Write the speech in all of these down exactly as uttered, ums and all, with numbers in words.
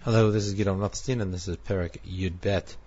Hello, this is Gidon Rothstein, and this is Perek Yud Bet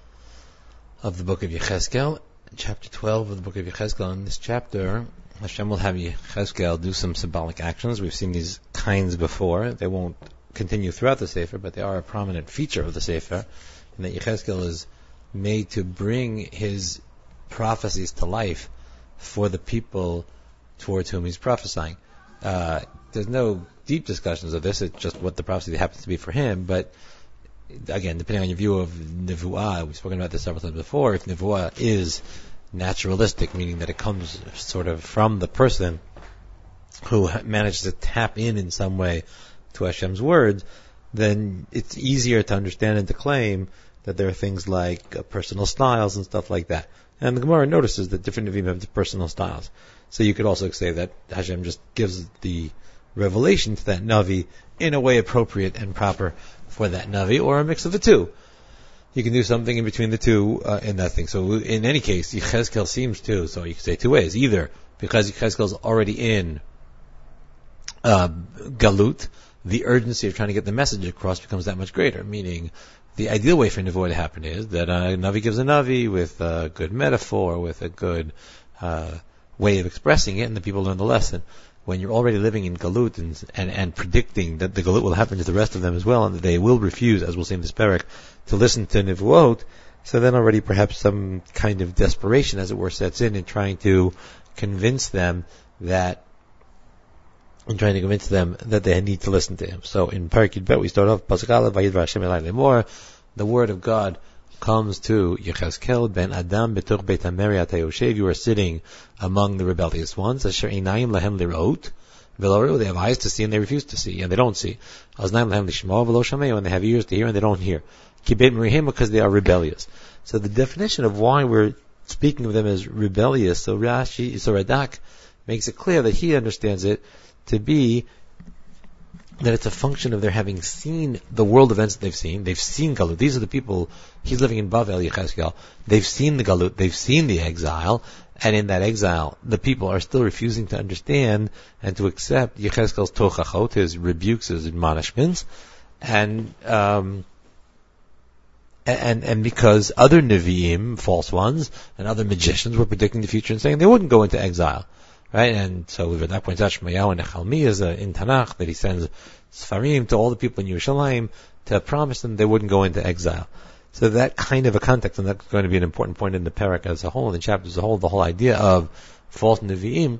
of the book of Yechezkel, chapter twelve of the book of Yechezkel. In this chapter, Hashem will have Yechezkel do some symbolic actions. We've seen these kinds before. They won't continue throughout the Sefer, but they are a prominent feature of the Sefer, and that Yechezkel is made to bring his prophecies to life for the people towards whom he's prophesying. Uh, there's no deep discussions of this, it's just what the prophecy happens to be for him, but again, depending on your view of Nevuah, we've spoken about this several times before, if Nevuah is naturalistic, meaning that it comes sort of from the person who manages to tap in in some way to Hashem's words, then it's easier to understand and to claim that there are things like uh, personal styles and stuff like that. And the Gemara notices that different Nevi'im have personal styles. So you could also say that Hashem just gives the revelation to that Navi in a way appropriate and proper for that Navi, or a mix of the two. You can do something in between the two uh, in that thing. So in any case, Yechezkel seems to, so you can say two ways. Either because Yechezkel is already in uh, Galut, the urgency of trying to get the message across becomes that much greater, meaning the ideal way for Nevuah to happen is that a Navi gives a Navi with a good metaphor, with a good uh, way of expressing it, and the people learn the lesson. When you're already living in Galut and, and, and predicting that the Galut will happen to the rest of them as well, and that they will refuse, as we'll see in this parak, to listen to Nevuot, so then already perhaps some kind of desperation, as it were, sets in in trying to convince them that, in trying to convince them that they need to listen to him. So in Parak Yud Bet we start off, Pasuk Aleph, Vayidvar Hashem Elai Lemor, the word of God comes to Yechezkel ben Adam betoch beit HaMeri ata yoshev. You are sitting among the rebellious ones. Asher einayim lahem lirot v'lo ra'u. They have eyes to see and they refuse to see, and they don't see. Aznayim lahem lishmo v'lo shameu. And they have ears to hear and they don't hear. Ki beit merihim, because they are rebellious. So the definition of why we're speaking of them as rebellious, so Rashi, so Radak makes it clear that he understands it to be that it's a function of their having seen the world events that they've seen. They've seen Galut. These are the people, he's living in Bavel, Yechezkel. They've seen the Galut, they've seen the exile, and in that exile, the people are still refusing to understand and to accept Yechezkel's tochachot, his rebukes, his admonishments, and, um, and, and because other Nevi'im, false ones, and other magicians were predicting the future and saying they wouldn't go into exile. Right, and so that points out Shemayahu and Nechalmi is uh, in Tanakh that he sends Sfarim to all the people in Yerushalayim to promise them they wouldn't go into exile. So that kind of a context, and that's going to be an important point in the parak as a whole, in the chapter as a whole, the whole idea of false Nevi'im,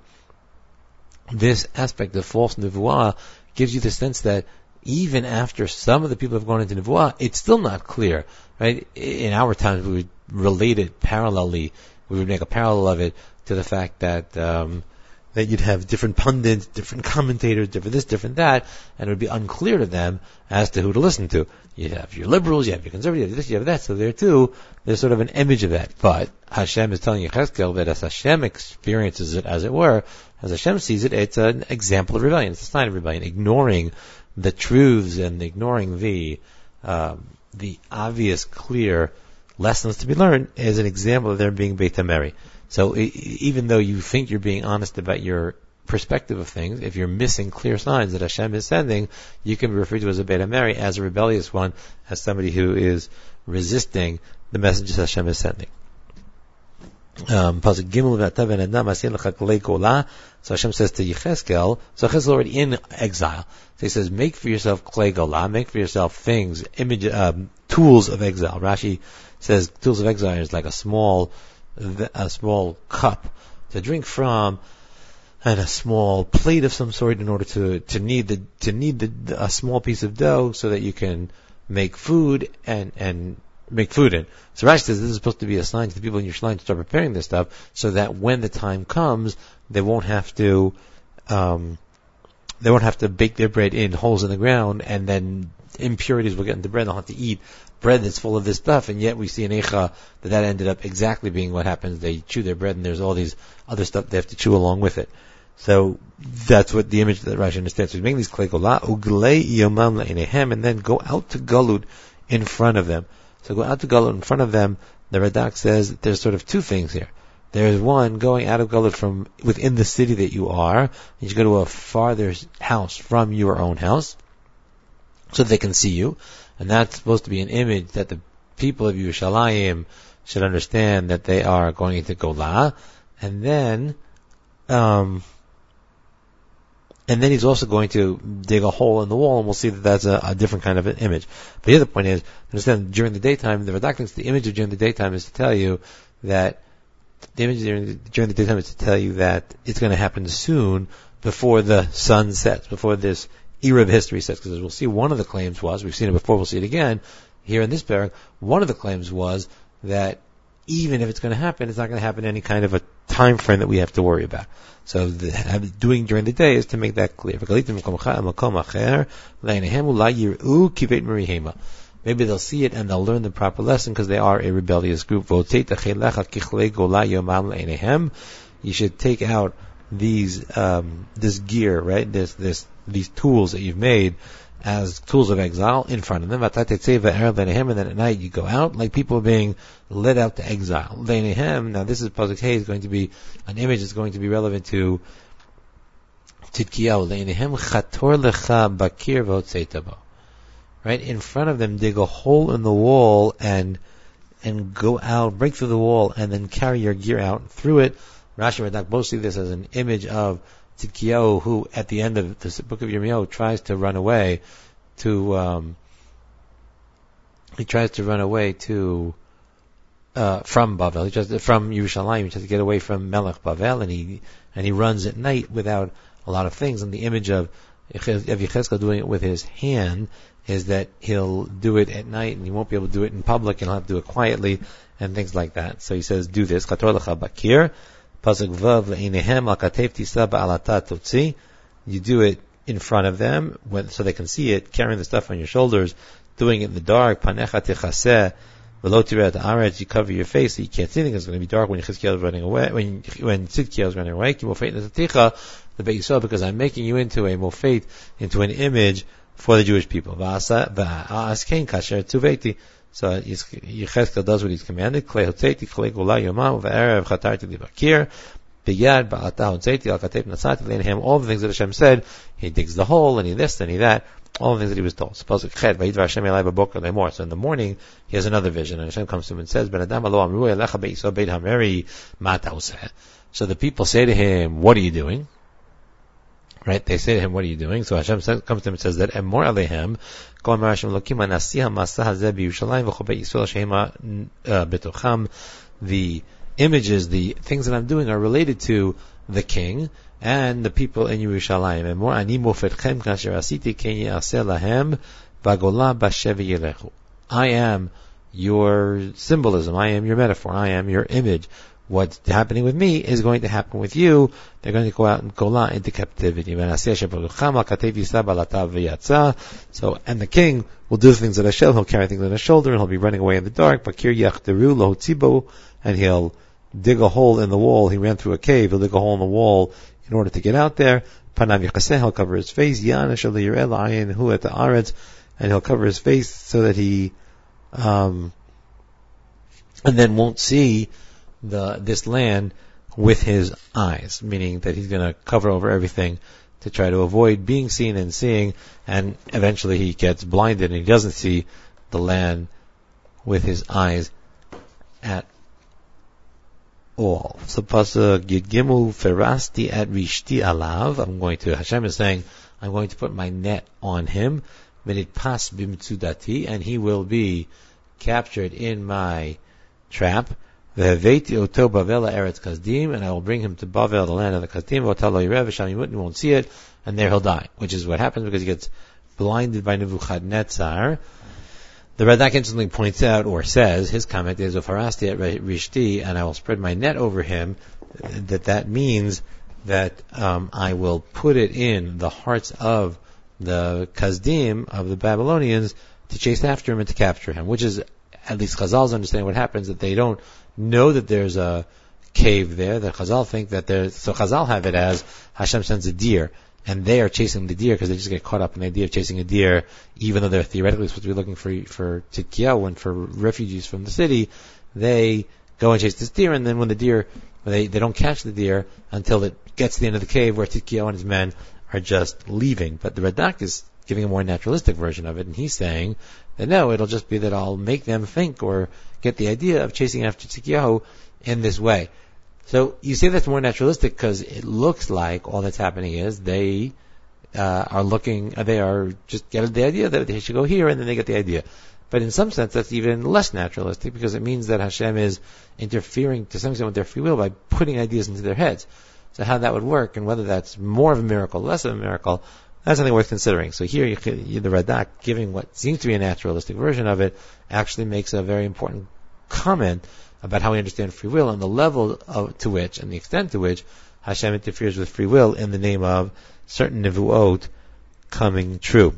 this aspect of false Nevuah gives you the sense that even after some of the people have gone into Nevuah, it's still not clear. Right? In our times, we would relate it parallelly, we would make a parallel of it to the fact that um, that you'd have different pundits, different commentators, different this, different that, and it would be unclear to them as to who to listen to. You have your liberals, you have your conservatives, you have this, you have that, so there too, there's sort of an image of that. But Hashem is telling Yechezkel that as Hashem experiences it, as it were, as Hashem sees it, it's an example of rebellion, it's a sign of rebellion, ignoring the truths and ignoring the um, the obvious, clear lessons to be learned is an example of there being Beit HaMeri. So even though you think you're being honest about your perspective of things, if you're missing clear signs that Hashem is sending, you can be referred to as a Beit HaMeri, as a rebellious one, as somebody who is resisting the messages Hashem is sending. Um, so Hashem says to Yechezkel, so Yechezkel is already in exile. So he says, make for yourself klei golah, make for yourself things, image, um, tools of exile. Rashi says tools of exile is like a small a small cup to drink from, and a small plate of some sort in order to, to knead the to knead the, a small piece of dough so that you can make food and and make food in. So Rashi says this is supposed to be a sign to the people in Yerushalayim to start preparing this stuff, so that when the time comes, they won't have to um, they won't have to bake their bread in holes in the ground, and then impurities will get into bread. They'll have to eat bread that's full of this stuff, and yet we see in Eicha that that ended up exactly being what happens. They chew their bread, and there's all these other stuff they have to chew along with it. So that's what the image that Rashi understands. So he's making these klei golah, uglei yomam le'ineihem, and then go out to Galut in front of them. So go out to Galut in front of them. The Radak says that there's sort of two things here. There's one, going out of Galut from within the city that you are, and you go to a farther house from your own house. So so they can see you. And that's supposed to be an image that the people of Yerushalayim should understand that they are going into Golah. And then, um, and then he's also going to dig a hole in the wall, and we'll see that that's a, a different kind of an image. But the other point is, understand, during the daytime, the Radak thinks the image of during the daytime is to tell you that, the image during the, during the daytime is to tell you that it's going to happen soon, before the sun sets, before this era of history sets. Because as we'll see, one of the claims was, we've seen it before, we'll see it again, here in this parak, one of the claims was that even if it's going to happen, it's not going to happen in any kind of a time frame that we have to worry about. So the, doing during the day is to make that clear. Maybe they'll see it and they'll learn the proper lesson because they are a rebellious group. You should take out these um, this gear, right? This this these tools that you've made as tools of exile in front of them. And then at night you go out like people are being led out to exile. Now this is Pasuk Hey, is going to be an image that's going to be relevant to Tidkiyahu. Right? In front of them, dig a hole in the wall and and go out, break through the wall, and then carry your gear out through it. Rashi and Radak both see this as an image of Tidkiyahu, who at the end of the book of Yirmiyahu tries to run away to, um, he tries to run away to, uh, from Bavel. He tries to, from Yerushalayim, he tries to get away from Melech Bavel, and he, and he runs at night without a lot of things. And the image of, of Yechezkel doing it with his hand is that he'll do it at night and he won't be able to do it in public and he'll have to do it quietly and things like that. So he says, do this. Chator lecha bakir. Pasuk vav le'enehem al katev tisa ba'alata totzi. You do it in front of them when, so they can see it, carrying the stuff on your shoulders, doing it in the dark. Panecha techaseh v'lo tireh ha'aretz. You cover your face so you can't see anything. It's going to be dark when Yechezkel is running away, when when Tzidkiyahu is running away. Ki mofeit netaticha the Beit Yisrael, because I'm making you into a mofeit, into an image for the Jewish people. So Yechezkel does what he's commanded. All the things that Hashem said, he digs the hole and he this and he that, all the things that he was told. So in the morning, he has another vision, and Hashem comes to him and says, so the people say to him, what are you doing? Right? They say to him, what are you doing? So Hashem says, comes to him and says that, Emor alehem, the images, the things that I'm doing are related to the king and the people in Yerushalayim. Emor ani mofetchem kasher asiti ken yaseh lahem v'golah b'shevi yelechu. I am your symbolism. I am your metaphor. I am your image. What's happening with me is going to happen with you. They're going to go out and Golah into captivity. So, and the king will do things that Hashem. He'll carry things on his shoulder and he'll be running away in the dark. And he'll dig a hole in the wall. He ran through a cave. He'll dig a hole in the wall in order to get out there. He'll cover his face. And he'll cover his face so that he, um, and then won't see the this land with his eyes, meaning that he's going to cover over everything to try to avoid being seen and seeing, and eventually he gets blinded and he doesn't see the land with his eyes at all. So Pasuk Yidgimu Ferasti at Rishti Alav. I'm going to, Hashem is saying, I'm going to put my net on him, Minit Pas Bimtsudati, and he will be captured in my trap. Ve'haveti oto Bavel Eretz Kasdim, and I will bring him to Bavel, the land of the Kasdim. V'otalo Yirev V'sham Yimut, he won't see it, and there he'll die. Which is what happens because he gets blinded by Nebuchadnezzar. The Radak instantly points out or says, his comment is, "Ufarasti at Rishti, and I will spread my net over him." That that means that um, I will put it in the hearts of the Kasdim, of the Babylonians, to chase after him and to capture him. Which is, at least Chazal's understand what happens, that they don't know that there's a cave there, that Chazal think that there's, so Chazal have it as Hashem sends a deer, and they are chasing the deer because they just get caught up in the idea of chasing a deer, even though they're theoretically supposed to be looking for for Tidkiyahu and for refugees from the city. They go and chase this deer, and then when the deer, they, they don't catch the deer until it gets to the end of the cave where Tidkiyahu and his men are just leaving. But the Radak is giving a more naturalistic version of it, and he's saying that no, it'll just be that I'll make them think or get the idea of chasing after Tzidkiyahu in this way. So you say that's more naturalistic because it looks like all that's happening is they uh, are looking, they are just getting the idea that they should go here, and then they get the idea. But in some sense, that's even less naturalistic because it means that Hashem is interfering to some extent with their free will by putting ideas into their heads. So how that would work, and whether that's more of a miracle, less of a miracle, that's something worth considering. So here, you, the Radak, giving what seems to be a naturalistic version of it, actually makes a very important comment about how we understand free will and the level of, to which, and the extent to which, Hashem interferes with free will in the name of certain nevuot coming true.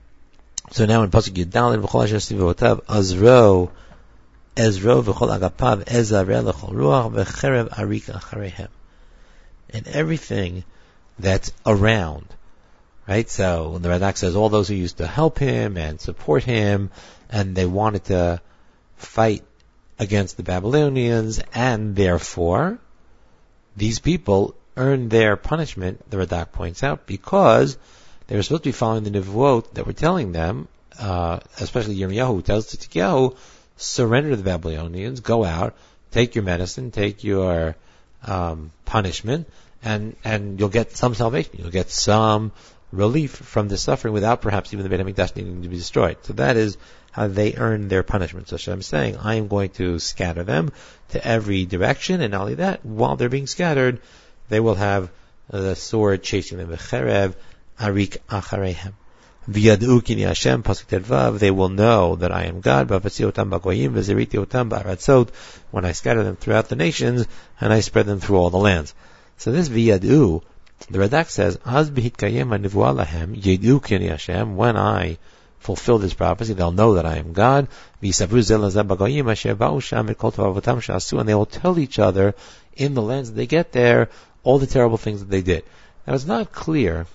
So now in Pasuk Yudalid, v'chol asher sivotav azro, ezro v'chol agapav ezareh l'chol ruach v'cherev arik achareihem. And everything that's around, right? So when the Radak says all those who used to help him and support him, and they wanted to fight against the Babylonians, and therefore these people earned their punishment, the Radak points out, because they were supposed to be following the Nevuot that were telling them, uh, especially Yirmiyahu, who tells Tzidkiyahu, surrender to the Babylonians, go out, take your medicine, take your um, punishment, and and you'll get some salvation. You'll get some relief from the suffering without perhaps even the Beit HaMikdash needing to be destroyed. So that is how they earn their punishment. So Hashem is saying, I am going to scatter them to every direction, and not only that, while they're being scattered, they will have the sword chasing them. V'cherev arik achareihem. V'yad'u ki ani Hashem, pasuk Tedvav, they will know that I am God. V'avatzi otam b'goyim, v'zeriti otam ba'aratzot, when I scatter them throughout the nations, and I spread them through all the lands. So this v'yad'u, the Radak says, Az b'hitkayem ha'nevuah lahem, yad'u ki ani Hashem, when I fulfill this prophecy, they'll know that I am God. V'yisavru zeh lazeh b'goyim, asher ba'u sham et kol tovavotam she'asu, and they will tell each other in the lands that they get there all the terrible things that they did. Now it's not clear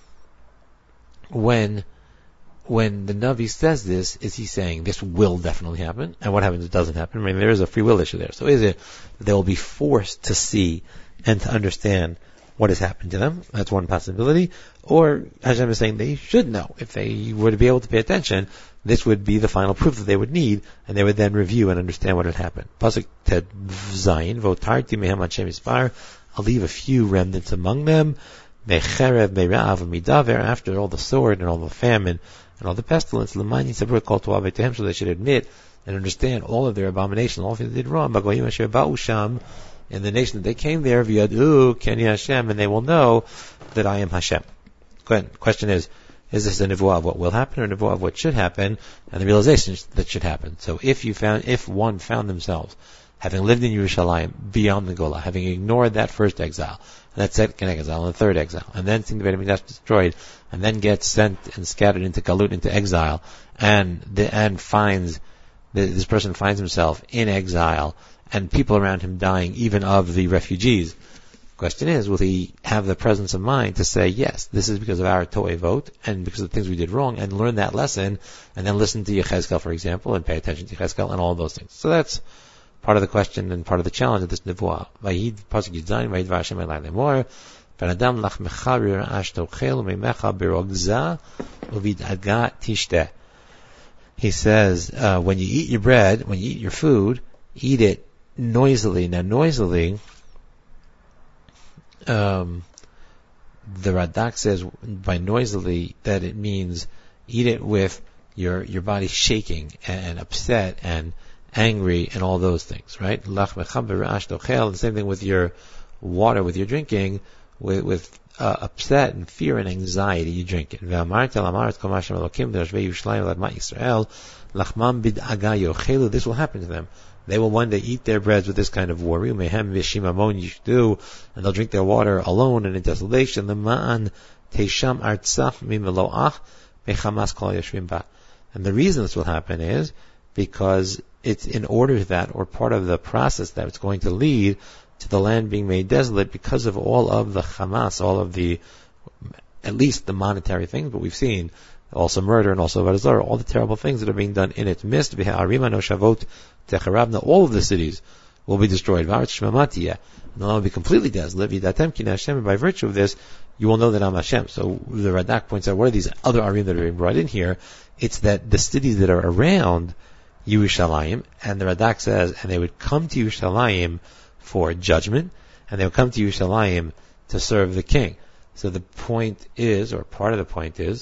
when when the Navi says this, is he saying this will definitely happen, and what happens if it doesn't happen? I mean, there is a free will issue there. So is it they will be forced to see and to understand what has happened to them? That's one possibility. Or Hashem is saying they should know. If they were to be able to pay attention, this would be the final proof that they would need, and they would then review and understand what had happened. Pasuk Ted Zayin, Votarti mehem Hashem Yispar, I'll leave a few remnants among them, Mecherev, Me'ra'av, Midaver, after all the sword and all the famine and all the pestilence, L'mani Sabur Kol To'av Etehem, so they should admit and understand all of their abominations, all of things they did wrong, Bagoyim Asher Ba'u Sham, in the nation that they came there, V'yad'u Ki ani Hashem, and they will know that I am Hashem. Question is, is this a nevuah of what will happen or a nevuah of what should happen, and the realization that should happen? So if you found, if one found themselves having lived in Yerushalayim beyond the Gola, having ignored that first exile, and that second exile, and the third exile, and then seeing the Beit HaMikdash destroyed, and then gets sent and scattered into Galut, into exile, and the, and finds, the, this person finds himself in exile, and people around him dying, even of the refugees. Question is, will he have the presence of mind to say, yes, this is because of our To'e vote, and because of the things we did wrong, and learn that lesson, and then listen to Yechezkel, for example, and pay attention to Yechezkel, and all those things. So that's part of the question and part of the challenge of this nevuah. Vayid pasuk Yudzayin, Vayid v'Hashem elai lemor, V'nadam lach mecharir ash tochel u'meimecha birogza u'vid'aga tishteh. He says, uh, when you eat your bread, when you eat your food, eat it noisily. Now noisily, Um, the Radak says by noisily that it means eat it with your your body shaking and, and upset and angry and all those things, right? The same thing with your water, with your drinking, with, with uh, upset and fear and anxiety, you drink it. This will happen to them. They will one day eat their breads with this kind of war. And they'll drink their water alone and in desolation. And the reason this will happen is because it's in order to that, or part of the process that it's going to lead to the land being made desolate because of all of the Hamas, all of the, at least the monetary things, but we've seen also murder and also Varazar, all the terrible things that are being done in its midst. All of the cities will be destroyed. And the land will be completely desolate. By virtue of this, you will know that I'm Hashem. So the Radak points out, what are these other arim that are being brought in here? It's that the cities that are around Yerushalayim, and the Radak says, and they would come to Yerushalayim for judgment, and they would come to Yerushalayim to serve the king. So the point is, or part of the point is,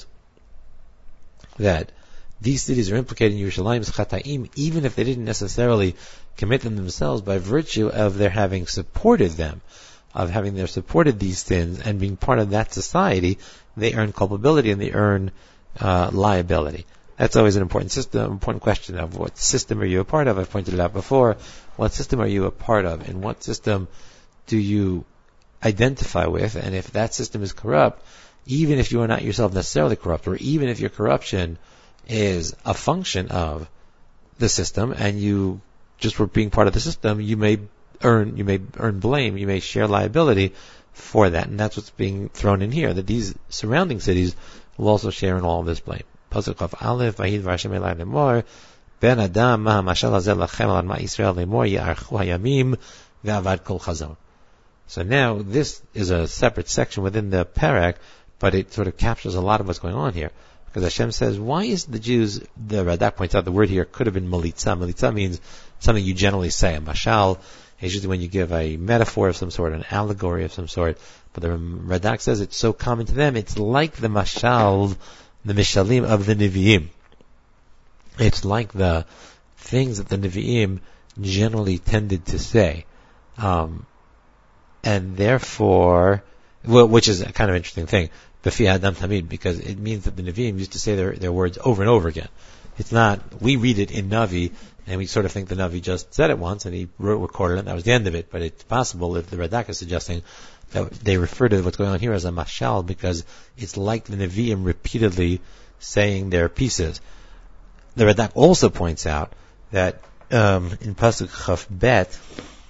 that these cities are implicated in Yerushalayim's Chata'im, even if they didn't necessarily commit them themselves, by virtue of their having supported them, of having their supported these sins, and being part of that society, they earn culpability and they earn uh, liability. That's always an important system, important question of what system are you a part of. I've pointed it out before. What system are you a part of? And what system do you identify with? And if that system is corrupt, even if you are not yourself necessarily corrupt, or even if your corruption is a function of the system, and you just were being part of the system, you may earn, you may earn blame, you may share liability for that. And that's what's being thrown in here, that these surrounding cities will also share in all of this blame. Pasuk Chaf Aleph, Vayid V'Hashem Elai Lemor, Ben Adam, Ma HaMashal Hazeh Lachem Al Ma Yisrael Lemor, Ya'archu Hayamim, Ve'avad Kol Chazon. So now, this is a separate section within the parak, but it sort of captures a lot of what's going on here. Because Hashem says, why is the Jews, the Radak points out the word here could have been Malitza. Malitza means something you generally say. A mashal is usually when you give a metaphor of some sort, an allegory of some sort. But the Radak says it's so common to them, it's like the mashal, the mishalim of the Nevi'im. It's like the things that the Nevi'im generally tended to say. Um, and therefore, well, which is a kind of interesting thing, B'fi Adam Tamid, because it means that the Nevi'im used to say their, their words over and over again. It's not, we read it in Navi, and we sort of think the Navi just said it once, and he wrote, recorded it, and that was the end of it. But it's possible that the Radak is suggesting that they refer to what's going on here as a mashal, because it's like the Nevi'im repeatedly saying their pieces. The Radak also points out that um, in Pasuk Chaf Bet,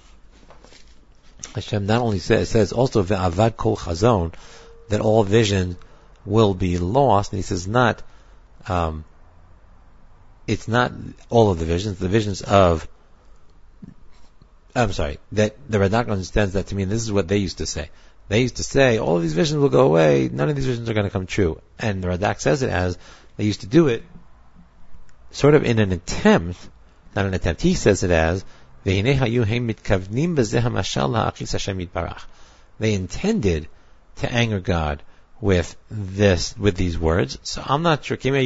Hashem not only says, says also Ve'avad Kol Chazon, that all vision will be lost, and he says not, um, it's not all of the visions, the visions of, I'm sorry, that the Radak understands that to mean this is what they used to say. They used to say, all of these visions will go away, none of these visions are going to come true. And the Radak says it as, they used to do it sort of in an attempt, not an attempt, he says it as, they intended to anger God with this, with these words. So I'm not sure, because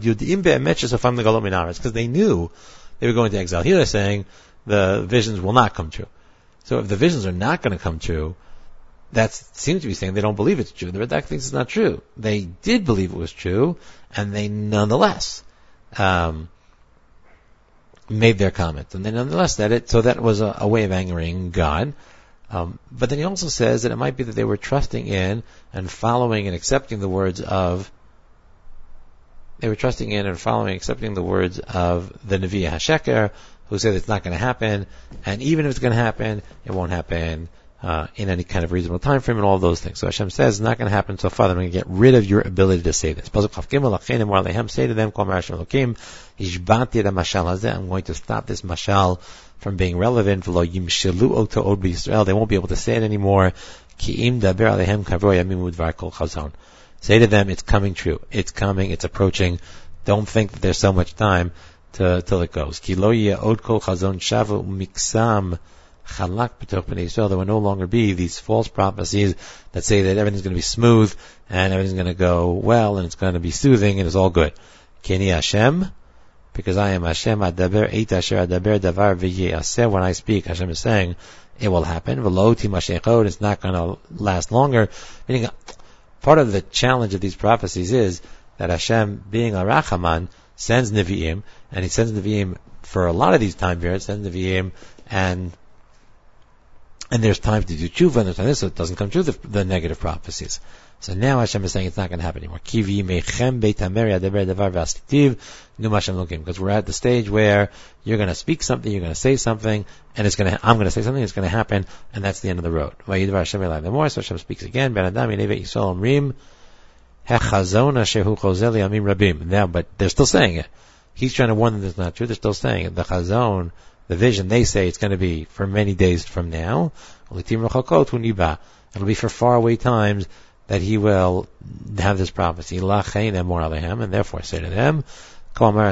they knew they were going to exile. Here they're saying the visions will not come true. So if the visions are not going to come true, that seems to be saying they don't believe it's true. The Radak thinks it's not true. They did believe it was true, and they nonetheless um, made their comment. And they nonetheless said it, so that was a, a way of angering God. Um, but then he also says that it might be that they were trusting in and following and accepting the words of, they were trusting in and following and accepting the words of the Nevi HaSheker, who said it's not going to happen, and even if it's going to happen, it won't happen uh, in any kind of reasonable time frame, and all of those things. So Hashem says it's not going to happen, so Father, I'm going to get rid of your ability to say this. Say to them, I'm going to stop this mashal from being relevant. They won't be able to say it anymore. Say to them, it's coming true. It's coming, it's approaching. Don't think that there's so much time to, till it goes. There will no longer be these false prophecies that say that everything's going to be smooth and everything's going to go well and it's going to be soothing and it's all good. Keni Hashem, because I am Hashem, Adaber Eit Asher Adaber Davar V'Yaseh. When I speak, Hashem is saying it will happen. V'lo Timashechod, it's not going to last longer. Meaning, part of the challenge of these prophecies is that Hashem, being a Rachaman, sends Nevi'im, and He sends Nevi'im for a lot of these time periods, sends Nevi'im, and and there's time to do tshuva, and there's time this, so it doesn't come true, the, the negative prophecies. So now Hashem is saying it's not going to happen anymore. Because we're at the stage where you're going to speak something, you're going to say something, and it's going to, I'm going to say something, it's going to happen, and that's the end of the road. So Hashem speaks again. Now, but they're still saying it. He's trying to warn them that it's not true. They're still saying it. The chazon the vision, they say it's going to be for many days from now. It'll be for faraway times that he will have this prophecy. And therefore say to them, we are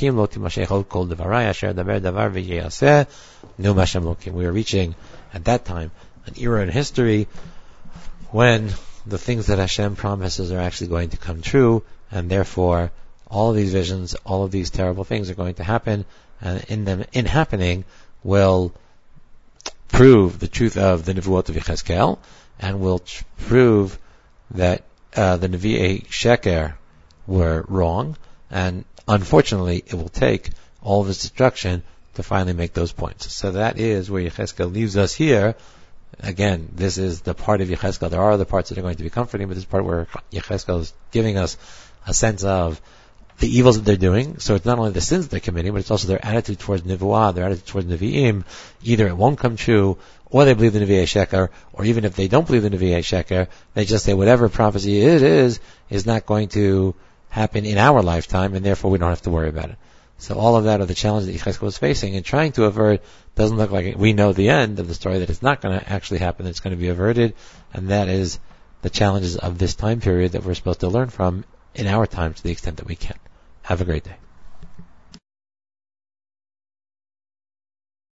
reaching at that time an era in history when the things that Hashem promises are actually going to come true, and therefore all of these visions, all of these terrible things are going to happen, and in them, in happening, will prove the truth of the Nevuot of Yechezkel, and will tr- prove that uh, the Nevi'ei Sheker were wrong, and unfortunately it will take all of this destruction to finally make those points. So that is where Yechezkel leaves us here. Again, this is the part of Yechezkel. There are other parts that are going to be comforting, but this is part where Yechezkel is giving us a sense of the evils that they're doing. So it's not only the sins they're committing, but it's also their attitude towards Nevuah, their attitude towards Nevi'im. Either it won't come true, or they believe the Nevi'ei Sheker, or even if they don't believe the Nevi'ei Sheker, they just say whatever prophecy it is, is not going to happen in our lifetime, and therefore we don't have to worry about it. So all of that are the challenges that Yechezkel was facing, and trying to avert doesn't look like it. We know the end of the story, that it's not going to actually happen, it's going to be averted, and that is the challenges of this time period that we're supposed to learn from in our time to the extent that we can. Have a great day.